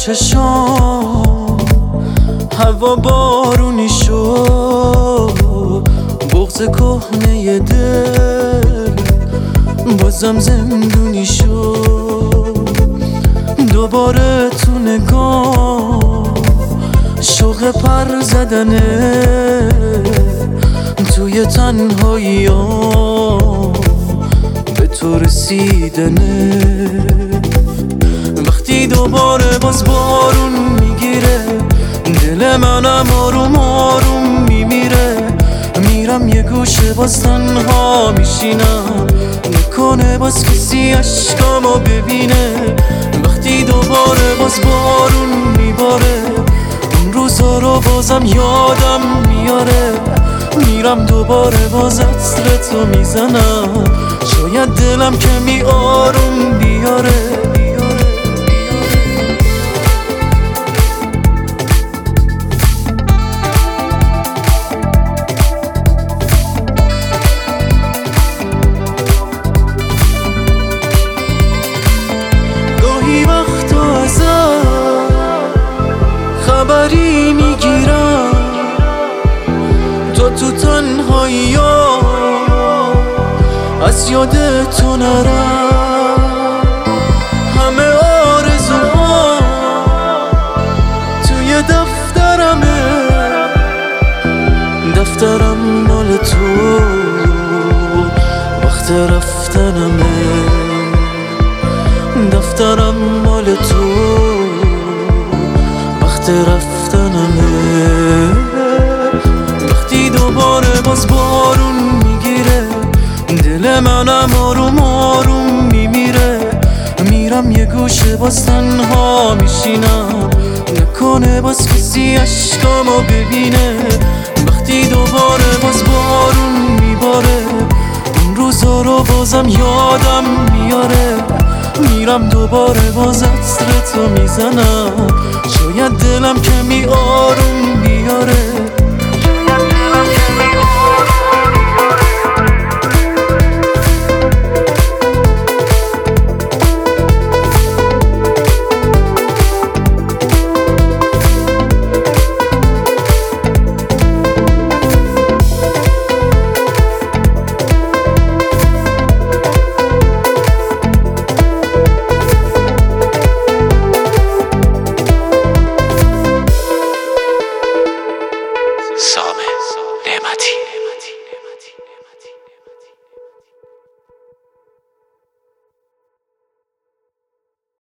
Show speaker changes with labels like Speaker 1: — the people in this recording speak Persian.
Speaker 1: چشام هوا بارونی شد، بغض کهنه دل بازم زندونی شد. دوباره تو نگاه شوق پر زدنه توی تنهایی‌ام به تو رسیدنه. وقتی دوباره باز بارون میگیره دل منم آروم آروم میمیره. میرم یه گوشه باز تنها میشینم، نکنه باز کسی عشقامو ببینه. وقتی دوباره باز بارون میباره اون روزا رو بازم یادم میاره. میرم دوباره باز عطرتو میزنم، شاید دلم کمی آروم بیاره. گاهی وقتا ازم خبری میگیرم، تو تنهایی ها از یاد تو نرم. همه آرزوها توی دفترم مال تو، وقت رفتنمه. دفترم مال تو، وقت رفتنمه. وقتی دوباره باز بارون میگیره دل منم آروم آروم میمیره. میرم یه گوشه باز تنها میشینم، نکنه باز کسی عشقامو ببینه. وقتی دوباره باز بارون میباره اون روزا رو بازم یادم میاره. میرم دوباره باز عطرتو میزنم، شاید دلم کمی آروم بیاره.
Speaker 2: سامه نعمتی.